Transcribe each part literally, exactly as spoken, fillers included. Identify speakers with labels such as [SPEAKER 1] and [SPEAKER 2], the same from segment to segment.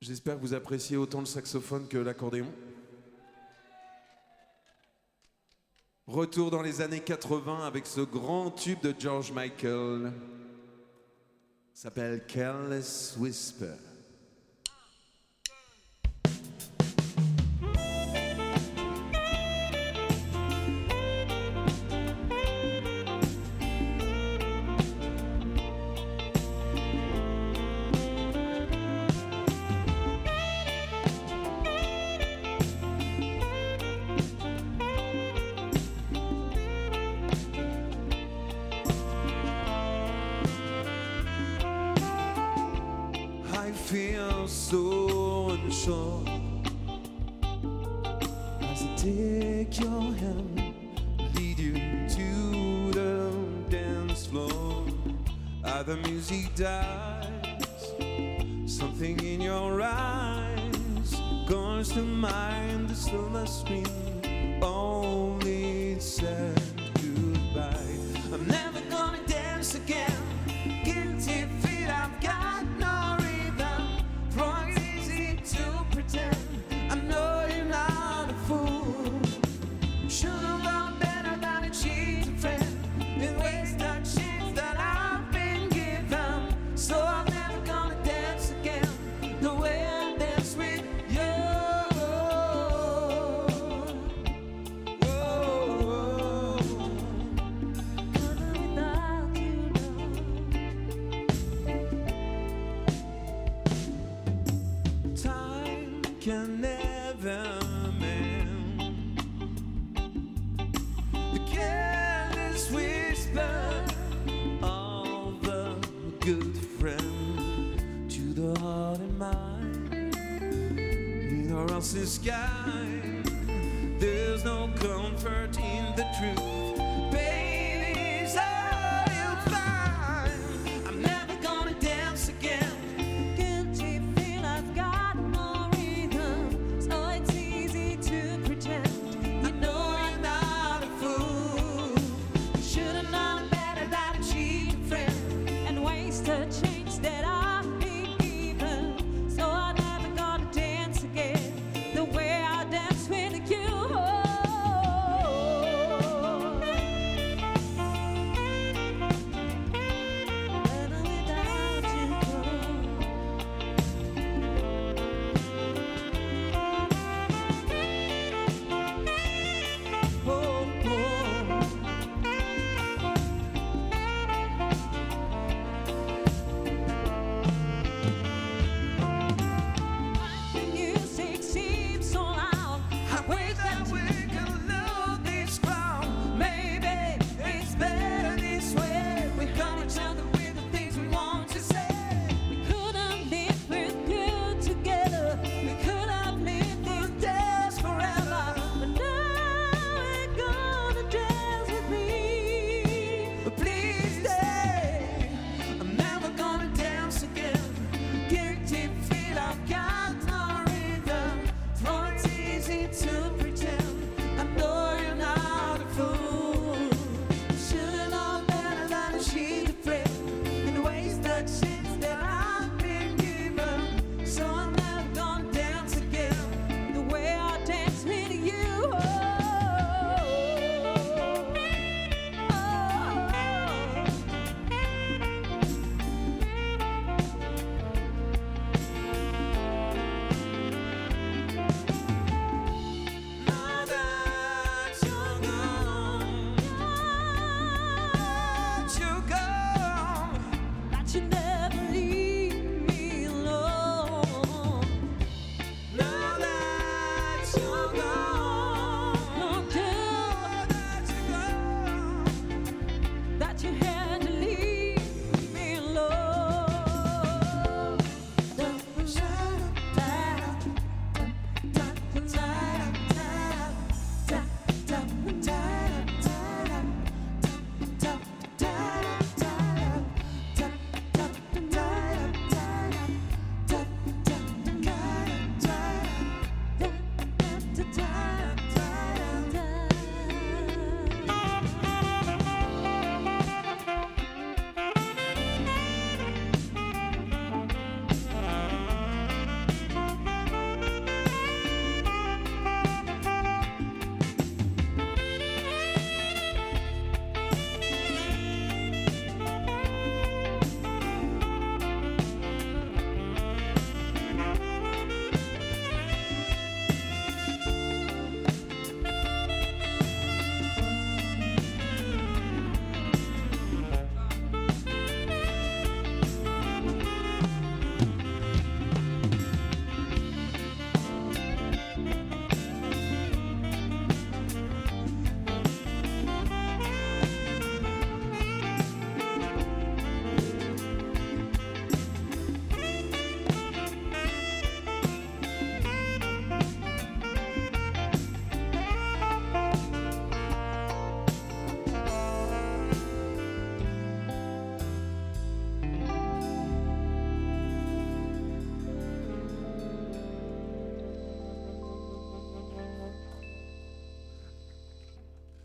[SPEAKER 1] J'espère que vous appréciez autant le saxophone que l'accordéon. Retour dans les années quatre-vingts avec ce grand tube de George Michael. Ça s'appelle Careless Whisper. I feel so unsure as I take your hand, lead you to the dance floor. As the music dies, something in your eyes calls to mind the silver screen. Only said goodbye. I'm never gonna dance again. Guilty feet, I've got no rhythm. For it's easy to pretend. I know you're not a fool. Should've known better than a cheating friend. Been wasted chance that I've been given. So I'm never gonna dance again the way I dance with you. Whoa. Without you, no. Time can never mend the careless whisper of a good friend to the heart and mind. In or else's sky, there's no comfort in the truth. Baby, so you'll find I'm never gonna dance again. Guilty feel I've got no rhythm, so it's easy to pretend. I know you're not a fool. You should've known better than a cheating friend and waste a chance that I've been given. So I'm never gonna dance again the way I dance with you.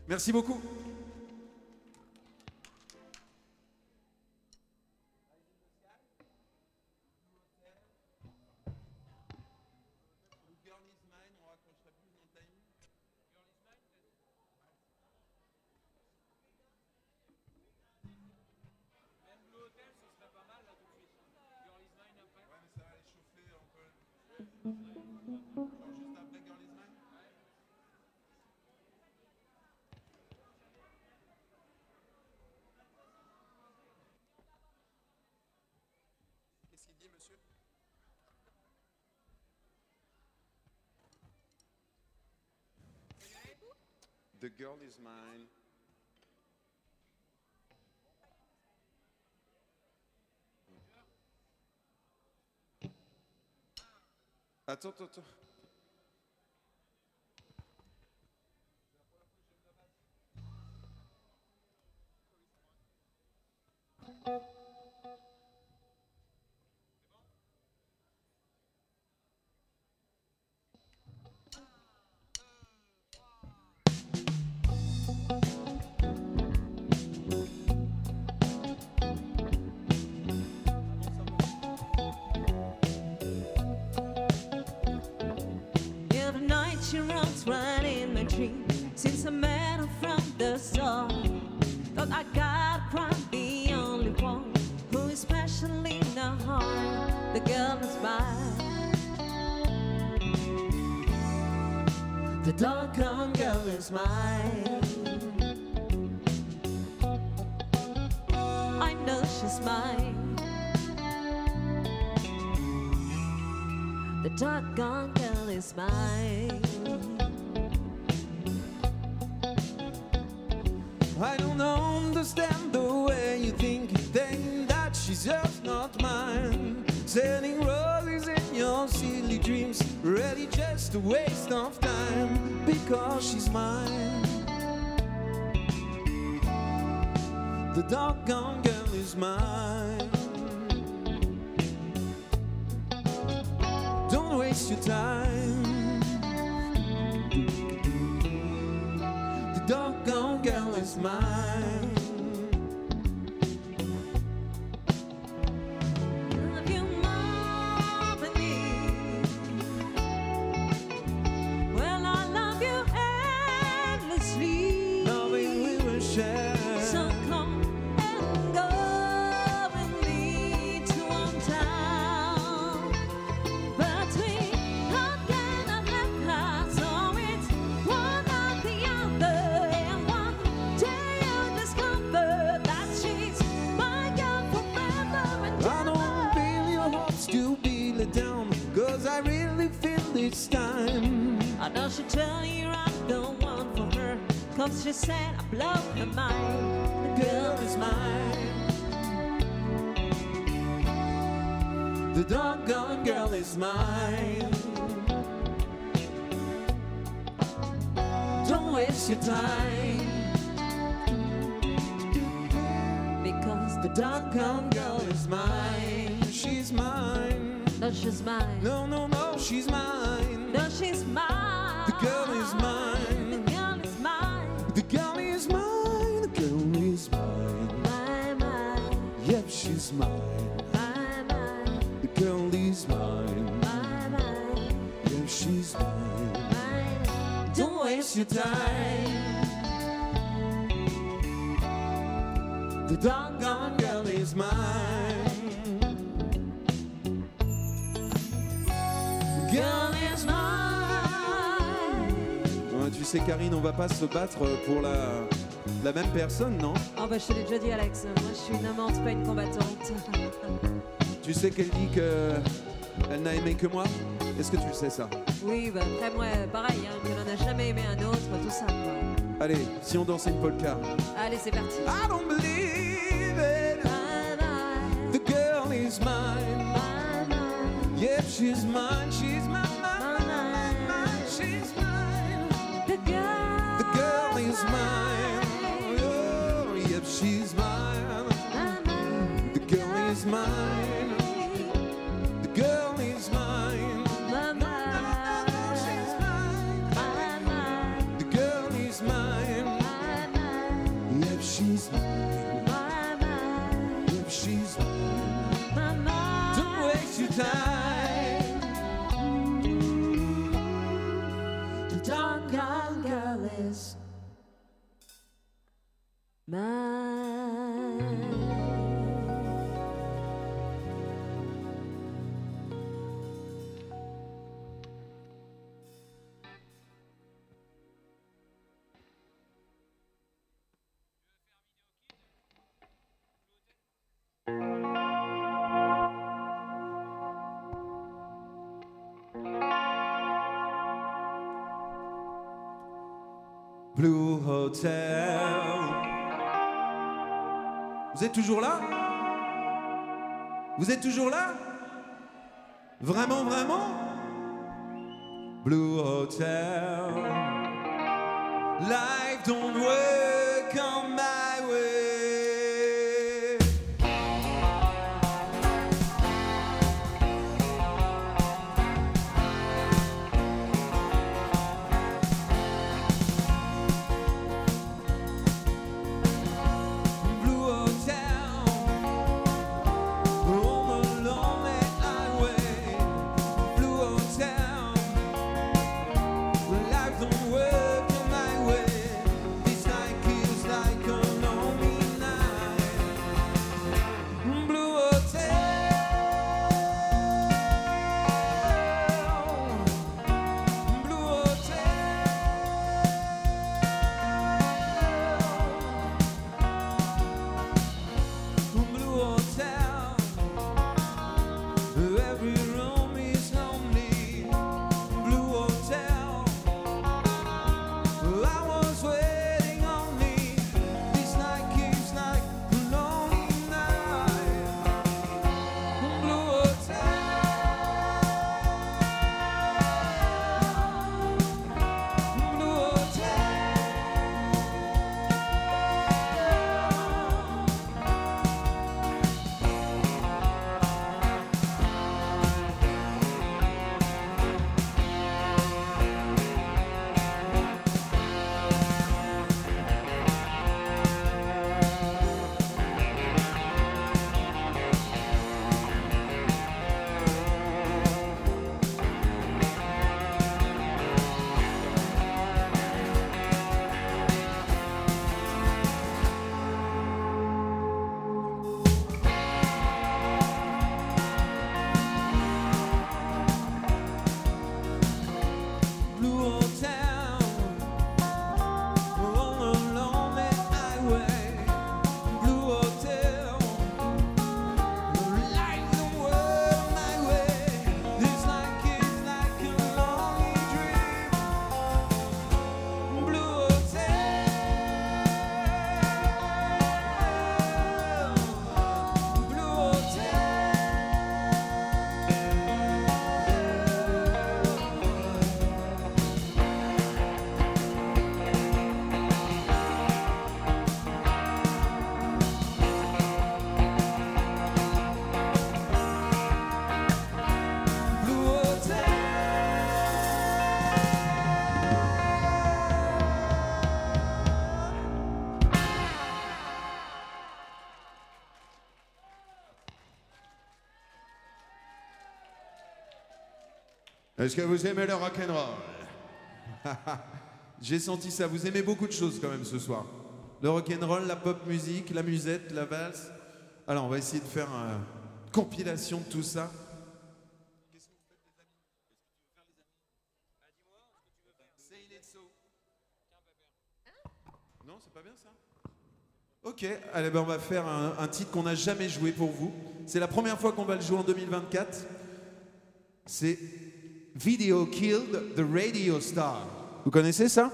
[SPEAKER 1] Merci beaucoup. Qu'est-ce qu'il dit, monsieur? The girl is mine. Attends, attends, attends.
[SPEAKER 2] She runs right in my dream since I met her from the start. Thought I gotta find the only one who is special in the heart. The girl is mine. The doggone girl is mine. I know she's mine. The doggone girl is mine.
[SPEAKER 1] I don't understand the way you think, think that she's just not mine. Sending roses in your silly dreams, really just a waste of time, because she's mine. The doggone girl is mine. Don't waste your time. The doggone girl is mine.
[SPEAKER 2] Love you more than me. Well, I love you endlessly.
[SPEAKER 1] Loving we will share.
[SPEAKER 2] So come and go with me to one town. But we not gonna have her, so it's one or the other. And one day you'll discover that she's my girl forever and
[SPEAKER 1] I don't
[SPEAKER 2] ever.
[SPEAKER 1] feel your hopes to be let down, cause I really feel this time.
[SPEAKER 2] I know she'll tell you I'm the one for her, cause she said I blow her mind. The girl is mine.
[SPEAKER 1] The doggone girl is mine. Don't waste your time,
[SPEAKER 2] Because
[SPEAKER 1] the doggone girl is mine. She's mine.
[SPEAKER 2] no, she's mine.
[SPEAKER 1] No, no, no, she's mine.
[SPEAKER 2] No, she's mine.
[SPEAKER 1] The girl is mine.
[SPEAKER 2] The girl is mine.
[SPEAKER 1] The girl is mine. The girl is mine.
[SPEAKER 2] My, my,
[SPEAKER 1] Yep, she's mine.
[SPEAKER 2] my, my,
[SPEAKER 1] The girl is mine.
[SPEAKER 2] my, my,
[SPEAKER 1] Yep, she's mine.
[SPEAKER 2] my.
[SPEAKER 1] Don't waste your time. The doggone girl is mine. Girl is mine. Ouais, tu sais, Karine, on va pas se battre pour la, la même personne, non?
[SPEAKER 2] Oh bah je te l'ai déjà dit, Alex, moi je suis une amante, pas une combattante.
[SPEAKER 1] Tu sais qu'elle dit que elle n'a aimé que moi? Est-ce que tu le sais, ça?
[SPEAKER 2] Oui, bah après moi pareil, hein, qu'elle en a jamais aimé un autre, tout ça quoi.
[SPEAKER 1] Allez, si on dansait une polka.
[SPEAKER 2] Allez, c'est parti.
[SPEAKER 1] I don't believe it.
[SPEAKER 2] Bye bye,
[SPEAKER 1] The girl is mine.
[SPEAKER 2] bye bye,
[SPEAKER 1] Yep, she's mine. She's mine. mine, mine, mine. She's mine.
[SPEAKER 2] the girl,
[SPEAKER 1] The girl is mine. Oh, yep, she's mine. The girl is mine. The girl is mine. She's mine. The girl is mine.
[SPEAKER 2] Vangelis mine.
[SPEAKER 1] Blue Hotel. Vous êtes toujours là? Vous êtes toujours là? Vraiment, vraiment? Blue Hotel. Life don't work on my way. Est-ce que vous aimez le rock'n'roll? J'ai senti ça. Vous aimez beaucoup de choses quand même ce soir. Le rock'n'roll, la pop musique, la musette, la valse. Alors on va essayer de faire une compilation de tout ça. Qu'est-ce que vous faites les amis? Qu'est-ce que tu veux faire les amis? Ah, dis-moi ce que tu veux faire. Say it so. Non, c'est pas bien ça? Ok, allez ben on va faire un, un titre qu'on n'a jamais joué pour vous. C'est la première fois qu'on va le jouer en deux mille vingt-quatre. C'est Video Killed the Radio Star. Vous connaissez ça?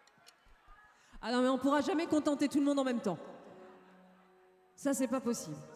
[SPEAKER 2] Ah non, mais on pourra jamais contenter tout le monde en même temps. Ça, c'est pas possible.